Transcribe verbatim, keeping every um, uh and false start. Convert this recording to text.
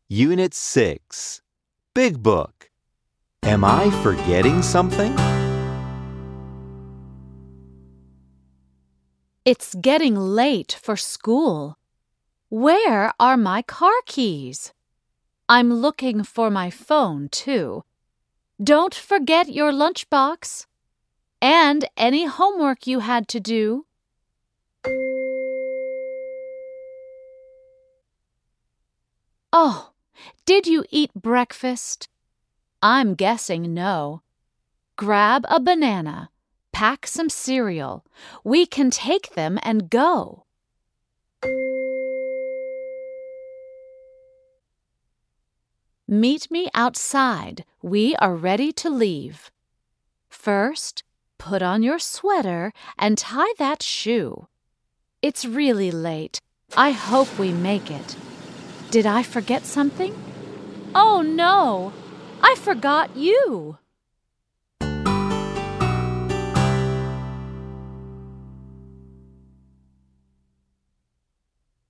Unit six, Big Book. Am I forgetting something? It's getting late for school. Where are my car keys? I'm looking for my phone, too. Don't forget your lunchbox and any homework you had to do. Oh, did you eat breakfast? I'm guessing no. Grab a banana, pack some cereal. We can take them and go. Meet me outside. We are ready to leave. First, put on your sweater and tie that shoe. It's really late. I hope we make it. Did I forget something? Oh no! I forgot you!